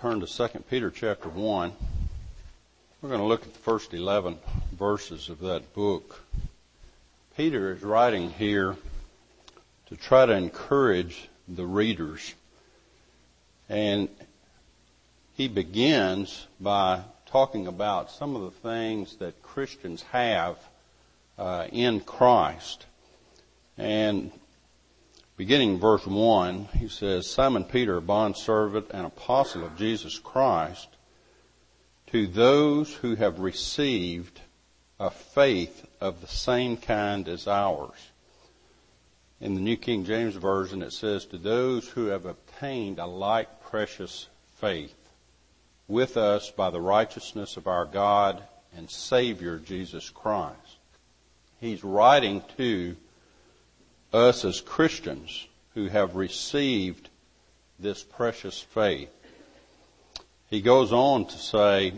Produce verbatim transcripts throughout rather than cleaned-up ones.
turn to Second Peter chapter one. We're going to look at the first eleven verses of that book. Peter is writing here to try to encourage the readers. And he begins by talking about some of the things that Christians have uh, in Christ. And beginning in verse one, he says, Simon Peter, a bondservant and apostle of Jesus Christ, to those who have received a faith of the same kind as ours. In the New King James Version, it says, to those who have obtained a like precious faith with us by the righteousness of our God and Savior Jesus Christ. He's writing to us as Christians who have received this precious faith. He goes on to say,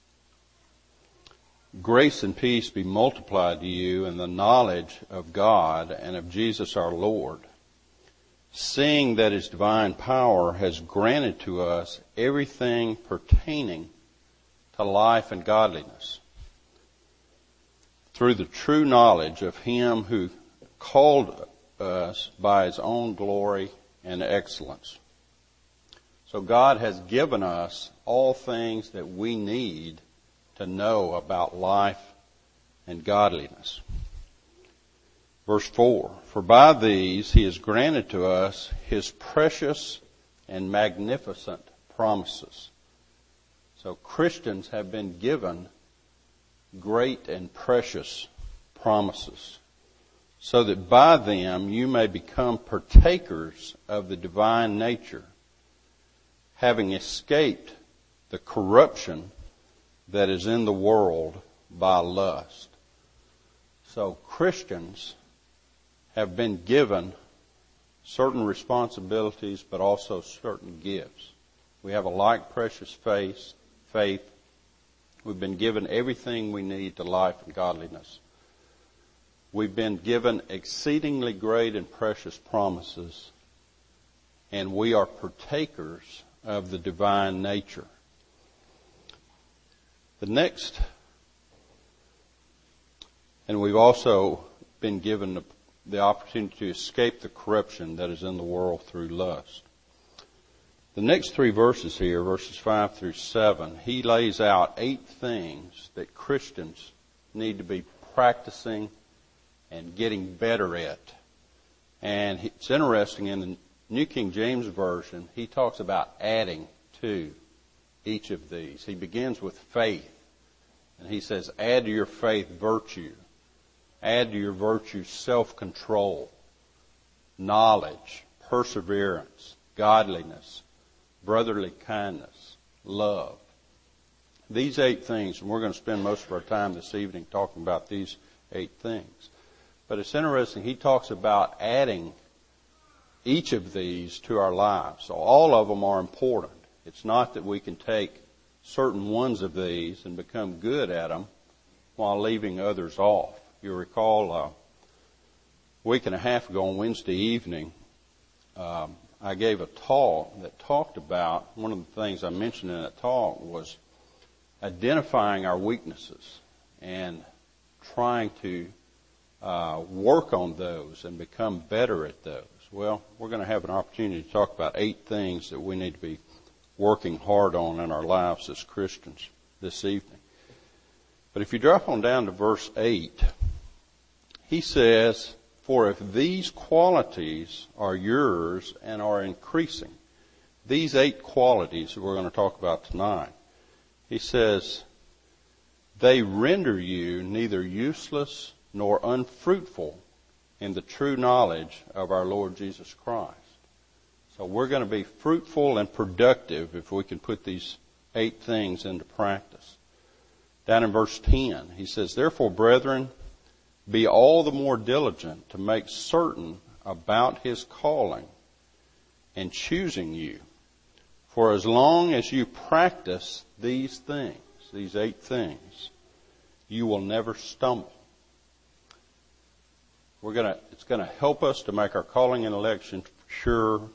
grace and peace be multiplied to you in the knowledge of God and of Jesus our Lord, seeing that His divine power has granted to us everything pertaining to life and godliness, through the true knowledge of Him who called us by His own glory and excellence. So God has given us all things that we need to know about life and godliness. Verse four, for by these He has granted to us His precious and magnificent promises. So Christians have been given great and precious promises, so that by them you may become partakers of the divine nature, having escaped the corruption that is in the world by lust. So Christians have been given certain responsibilities, but also certain gifts. We have a like precious faith. faith. We've been given everything we need to life and godliness. We've been given exceedingly great and precious promises, and we are partakers of the divine nature. The next, and we've also been given the, the opportunity to escape the corruption that is in the world through lust. The next three verses here, verses five through seven, he lays out eight things that Christians need to be practicing and getting better at. And it's interesting, in the New King James Version, he talks about adding to each of these. He begins with faith, and he says, add to your faith virtue. Add to your virtue self-control, knowledge, perseverance, godliness, brotherly kindness, love. These eight things, and we're going to spend most of our time this evening talking about these eight things. But it's interesting, he talks about adding each of these to our lives. So all of them are important. It's not that we can take certain ones of these and become good at them while leaving others off. You recall uh, a week and a half ago on Wednesday evening, um, I gave a talk that talked about, one of the things I mentioned in that talk was identifying our weaknesses and trying to uh, work on those and become better at those. Well, we're going to have an opportunity to talk about eight things that we need to be working hard on in our lives as Christians this evening. But if you drop on down to verse eight, he says, for if these qualities are yours and are increasing, these eight qualities that we're going to talk about tonight, he says, they render you neither useless nor unfruitful in the true knowledge of our Lord Jesus Christ. So we're going to be fruitful and productive if we can put these eight things into practice. Down in verse ten, he says, therefore, brethren, be all the more diligent to make certain about His calling and choosing you. For as long as you practice these things, these eight things, you will never stumble. We're gonna, it's going to help us to make our calling and election sure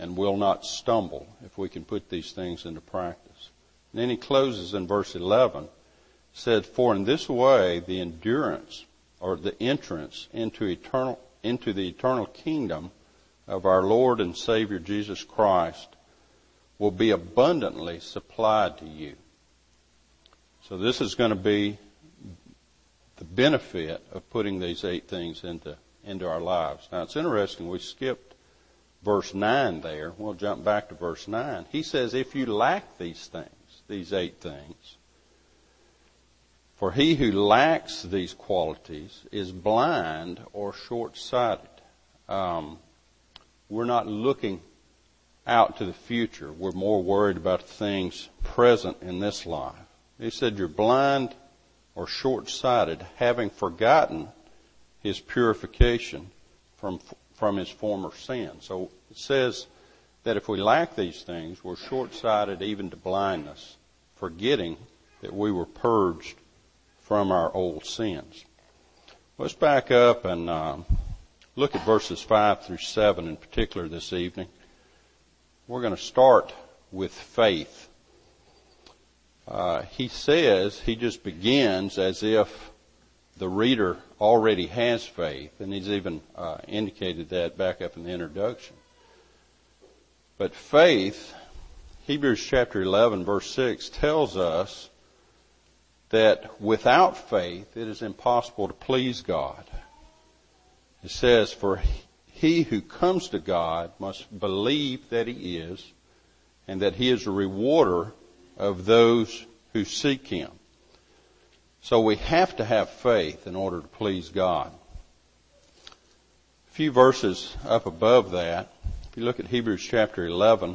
and will not stumble if we can put these things into practice. And then he closes in verse eleven, said, "For in this way the endurance or the entrance into eternal into the eternal kingdom of our Lord and Savior Jesus Christ will be abundantly supplied to you." So this is going to be the benefit of putting these eight things into into our lives. Now it's interesting, we skipped verse nine there. We'll jump back to verse nine. He says, if you lack these things, these eight things, for he who lacks these qualities is blind or short-sighted. Um, we're not looking out to the future. We're more worried about things present in this life. He said, you're blind or short-sighted, having forgotten his purification from from his former sin. So it says that if we lack these things, we're short-sighted even to blindness, forgetting that we were purged from our old sins. Let's back up and um, look at verses five through seven in particular this evening. We're going to start with faith. Uh, he says, he just begins as if the reader already has faith, and he's even uh, indicated that back up in the introduction. But faith, Hebrews chapter eleven verse six tells us that without faith it is impossible to please God. It says, for he who comes to God must believe that he is, and that he is a rewarder of those who seek him. So we have to have faith in order to please God. A few verses up above that, if you look at Hebrews chapter eleven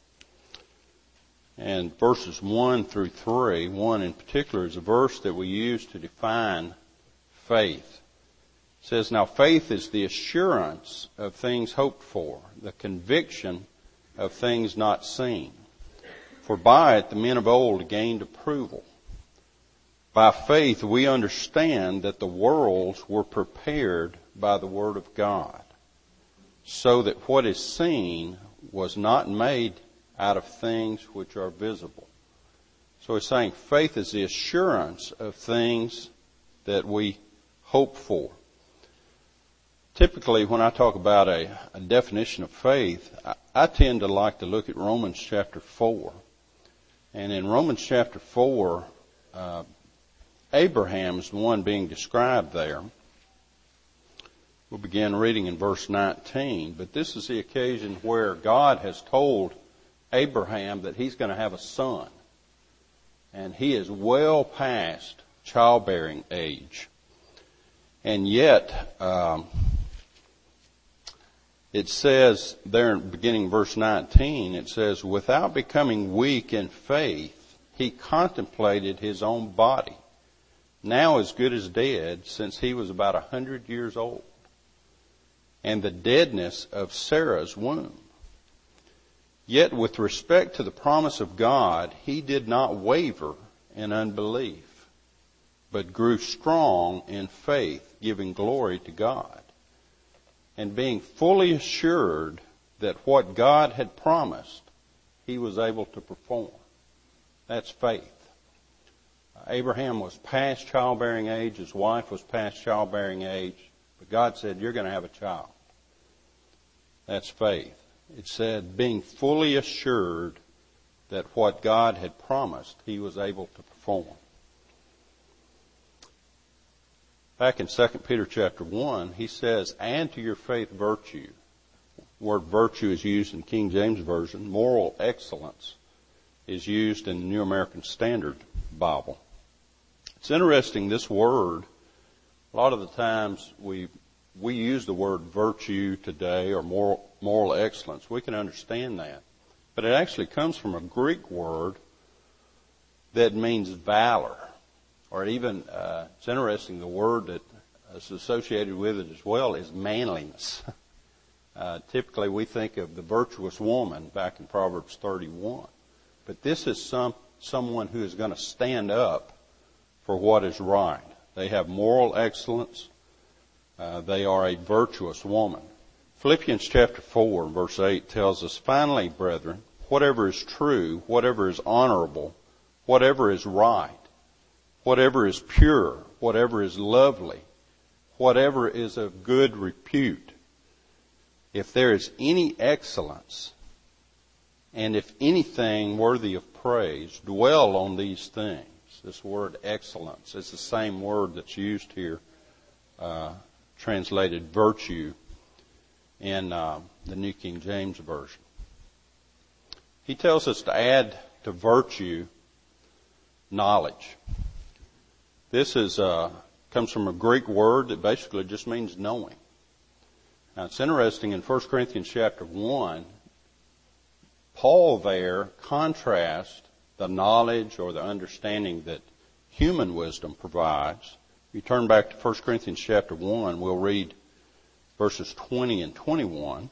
and verses one through three, one in particular is a verse that we use to define faith. It says, now faith is the assurance of things hoped for, the conviction of things not seen. For by it the men of old gained approval. By faith we understand that the worlds were prepared by the word of God, so that what is seen was not made out of things which are visible. So it's saying faith is the assurance of things that we hope for. Typically, when I talk about a, a definition of faith, I, I tend to like to look at Romans chapter four. And in Romans chapter four, uh, Abraham's the one being described there. We'll begin reading in verse nineteen, but this is the occasion where God has told Abraham that he's going to have a son. And he is well past childbearing age. And yet, um, it says there in beginning verse nineteen, it says, without becoming weak in faith, he contemplated his own body, now as good as dead, since he was about a hundred years old, and the deadness of Sarah's womb. Yet with respect to the promise of God, he did not waver in unbelief, but grew strong in faith, giving glory to God, and being fully assured that what God had promised, he was able to perform. That's faith. Abraham was past childbearing age. His wife was past childbearing age. But God said, you're going to have a child. That's faith. It said, being fully assured that what God had promised, he was able to perform. Back in Second Peter chapter one, he says, add to your faith virtue. The word virtue is used in King James Version. Moral excellence is used in the New American Standard Bible. It's interesting, this word, a lot of the times we we use the word virtue today, or moral, moral excellence. We can understand that. But it actually comes from a Greek word that means valor. Or even, uh, it's interesting, the word that is associated with it as well is manliness. Uh, typically we think of the virtuous woman back in Proverbs thirty-one. But this is some someone who is going to stand up for what is right. They have moral excellence. Uh, they are a virtuous woman. Philippians chapter four, verse eight tells us, "Finally, brethren, whatever is true, whatever is honorable, whatever is right, whatever is pure, whatever is lovely, whatever is of good repute, if there is any excellence, and if anything worthy of praise, dwell on these things." This word excellence is the same word that's used here, uh, translated virtue in uh, the New King James Version. He tells us to add to virtue knowledge. This is uh, comes from a Greek word that basically just means knowing. Now it's interesting, in First Corinthians chapter one, Paul there contrasts the knowledge or the understanding that human wisdom provides. If you turn back to First Corinthians chapter one, we'll read verses twenty and twenty-one.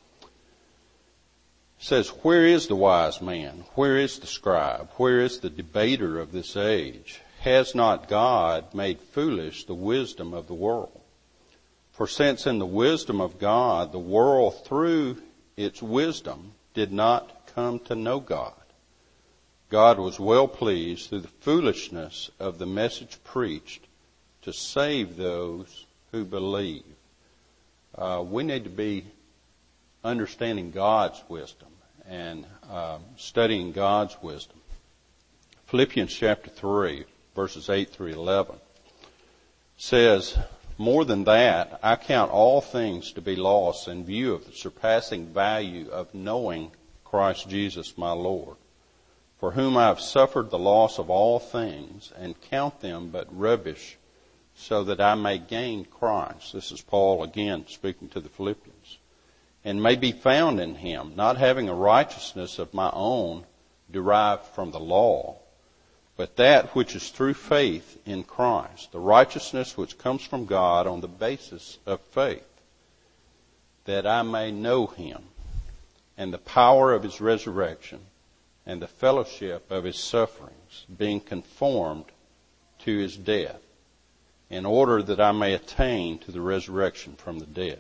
It says, "Where is the wise man? Where is the scribe? Where is the debater of this age? Has not God made foolish the wisdom of the world? For since in the wisdom of God, the world through its wisdom did not come to know God, God was well pleased through the foolishness of the message preached to save those who believe." Uh, we need to be understanding God's wisdom and uh, studying God's wisdom. Philippians chapter three, verses eight through eleven says, "More than that, I count all things to be lost in view of the surpassing value of knowing Christ Jesus my Lord, for whom I have suffered the loss of all things, and count them but rubbish, so that I may gain Christ." This is Paul again speaking to the Philippians. "And may be found in him, not having a righteousness of my own derived from the law, but that which is through faith in Christ, the righteousness which comes from God on the basis of faith, that I may know him, and the power of his resurrection, and the fellowship of his sufferings, being conformed to his death, in order that I may attain to the resurrection from the dead."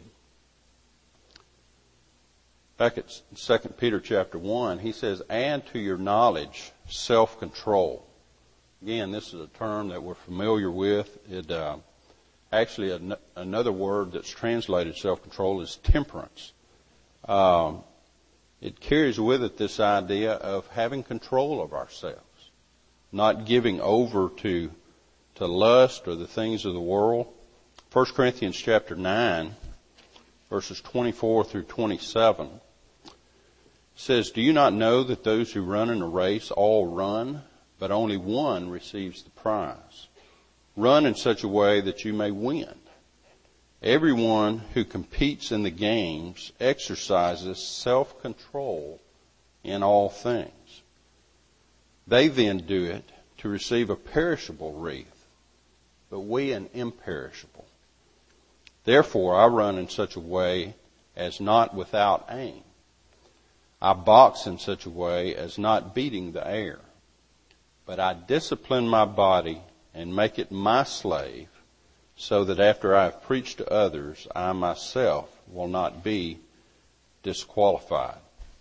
Back at Second Peter chapter one, he says, "Add to your knowledge self-control." Again, this is a term that we're familiar with. It uh, actually an, another word that's translated self-control is temperance. Um, it carries with it this idea of having control of ourselves, not giving over to to lust or the things of the world. First Corinthians chapter nine, verses twenty-four through twenty-seven says, "Do you not know that those who run in a race all run, but only one receives the prize? Run in such a way that you may win. Everyone who competes in the games exercises self-control in all things. They then do it to receive a perishable wreath, but we an imperishable. Therefore I run in such a way as not without aim. I box in such a way as not beating the air. But I discipline my body and make it my slave, so that after I have preached to others, I myself will not be disqualified."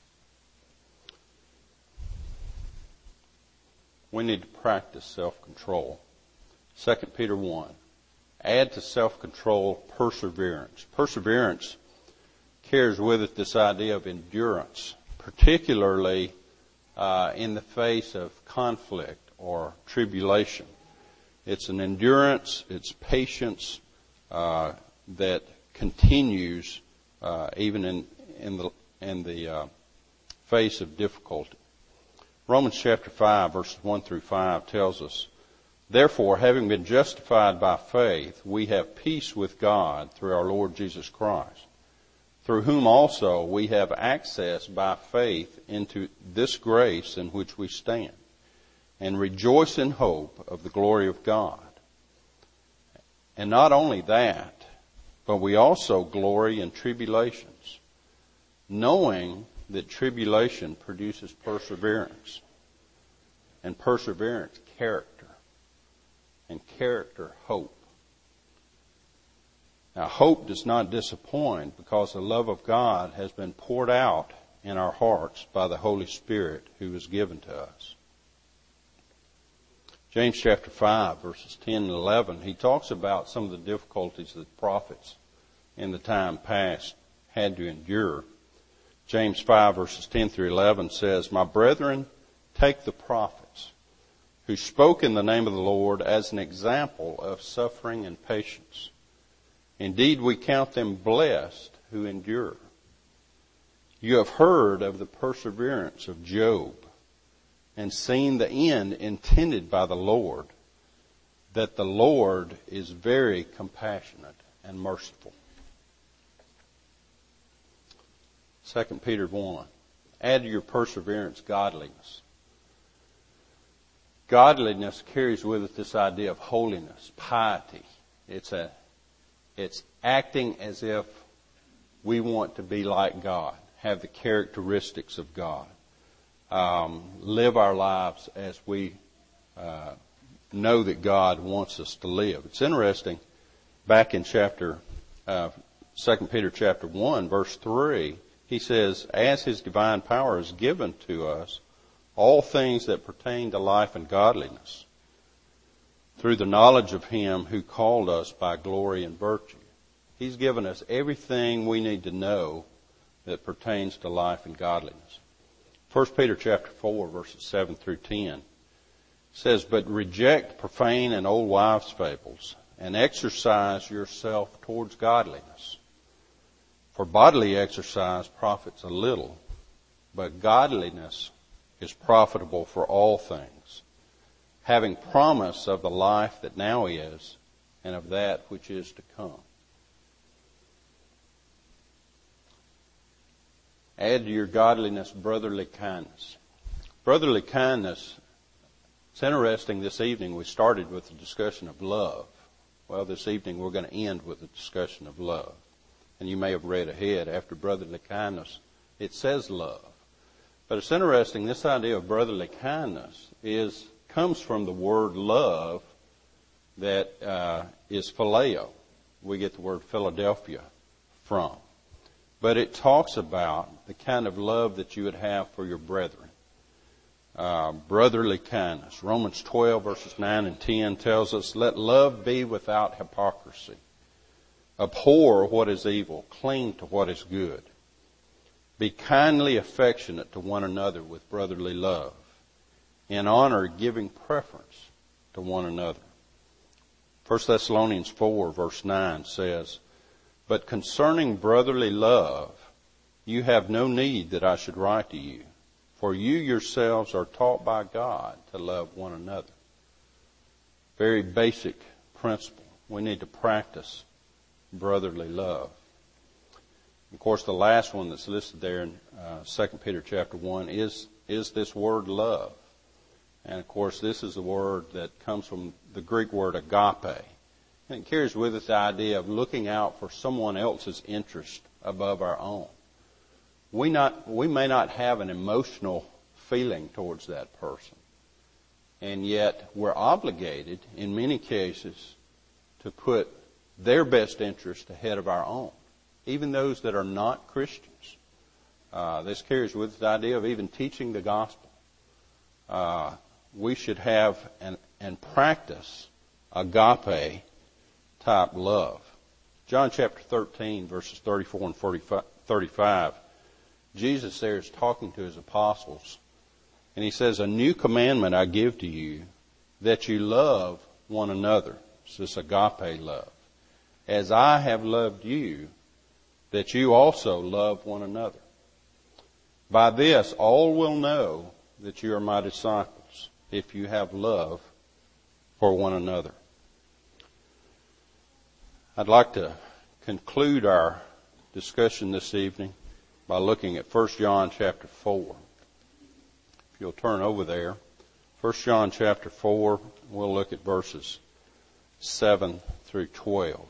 We need to practice self-control. Second Peter one, add to self-control perseverance. Perseverance carries with it this idea of endurance, particularly uh, in the face of conflict or tribulation. It's an endurance, it's patience uh, that continues uh, even in, in the, in the uh, face of difficulty. Romans chapter five, verses one through five tells us, "Therefore, having been justified by faith, we have peace with God through our Lord Jesus Christ, through whom also we have access by faith into this grace in which we stand, and rejoice in hope of the glory of God. And not only that, but we also glory in tribulations, knowing that tribulation produces perseverance, and perseverance character, and character hope. Now, hope does not disappoint because the love of God has been poured out in our hearts by the Holy Spirit who is given to us. James chapter five, verses ten and eleven, he talks about some of the difficulties that the prophets in the time past had to endure. James five, verses ten through eleven says, "My brethren, take the prophets who spoke in the name of the Lord as an example of suffering and patience. Indeed, we count them blessed who endure. You have heard of the perseverance of Job and seen the end intended by the Lord, that the Lord is very compassionate and merciful." Second Peter one, add to your perseverance godliness. Godliness carries with it this idea of holiness, piety. It's a, it's acting as if we want to be like God, have the characteristics of God, um, live our lives as we uh, know that God wants us to live. It's interesting. Back in chapter uh, Second Peter chapter one, verse three, he says, "As His divine power is given to us all things that pertain to life and godliness, through the knowledge of Him who called us by glory and virtue." He's given us everything we need to know that pertains to life and godliness. First Peter chapter four, verses seven through ten says, "But reject profane and old wives' fables, and exercise yourself towards godliness. For bodily exercise profits a little, but godliness is profitable for all things, having promise of the life that now is and of that which is to come." Add to your godliness brotherly kindness. Brotherly kindness, it's interesting this evening we started with the discussion of love. Well, this evening we're going to end with a discussion of love. And you may have read ahead, after brotherly kindness, it says love. But it's interesting, this idea of brotherly kindness is comes from the word love that uh, is phileo. We get the word Philadelphia from. But it talks about the kind of love that you would have for your brethren. Uh, brotherly kindness. Romans twelve, verses nine and ten tells us, "Let love be without hypocrisy. Abhor what is evil. Cling to what is good. Be kindly affectionate to one another with brotherly love. In honor, giving preference to one another." First Thessalonians four, verse nine says, "But concerning brotherly love, you have no need that I should write to you, for you yourselves are taught by God to love one another." Very basic principle. We need to practice brotherly love. Of course, the last one that's listed there in uh, Second Peter chapter one is is this word love. And of course, this is the word that comes from the Greek word agape. And it carries with it the idea of looking out for someone else's interest above our own. We not we may not have an emotional feeling towards that person, and yet we're obligated in many cases to put their best interest ahead of our own, even those that are not Christians. Uh, this carries with it the idea of even teaching the gospel. Uh, we should have and, and practice agape type love. John chapter thirteen, verses thirty-four and thirty-five, Jesus there is talking to His apostles, and He says, "A new commandment I give to you, that you love one another." It's this agape love. "As I have loved you, that you also love one another. By this all will know that you are my disciples, if you have love for one another." I'd like to conclude our discussion this evening by looking at First John chapter four. If you'll turn over there, First John chapter four, we'll look at verses seven through twelve.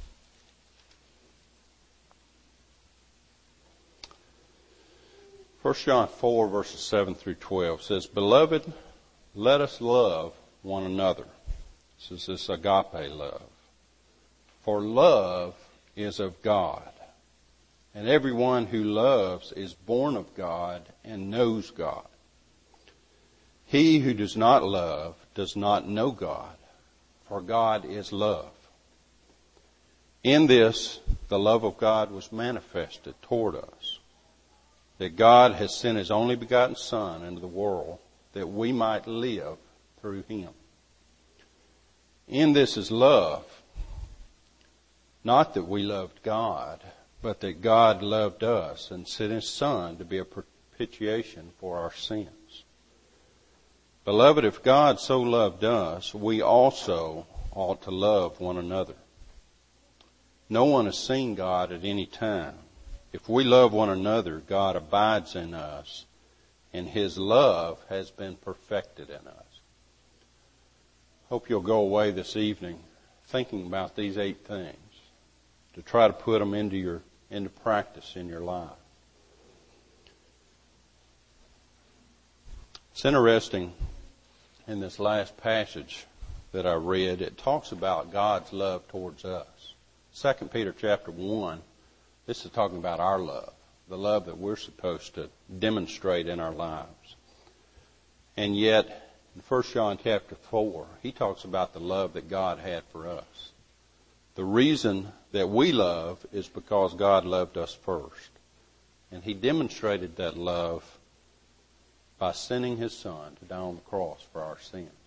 First John four, verses seven through twelve says, "Beloved, let us love one another." This is this agape love. "For love is of God, and everyone who loves is born of God and knows God. He who does not love does not know God, for God is love. In this, the love of God was manifested toward us, that God has sent His only begotten Son into the world that we might live through Him. In this is love, not that we loved God, but that God loved us and sent His Son to be a propitiation for our sins. Beloved, if God so loved us, we also ought to love one another. No one has seen God at any time. If we love one another, God abides in us, and His love has been perfected in us. Hope you'll go away this evening thinking about these eight things to try to put them into your into practice in your life. It's interesting in this last passage that I read, it talks about God's love towards us. Second Peter chapter one, this is talking about our love, the love that we're supposed to demonstrate in our lives. And yet, in First John chapter four, he talks about the love that God had for us. The reason that we love is because God loved us first. And He demonstrated that love by sending His Son to die on the cross for our sins.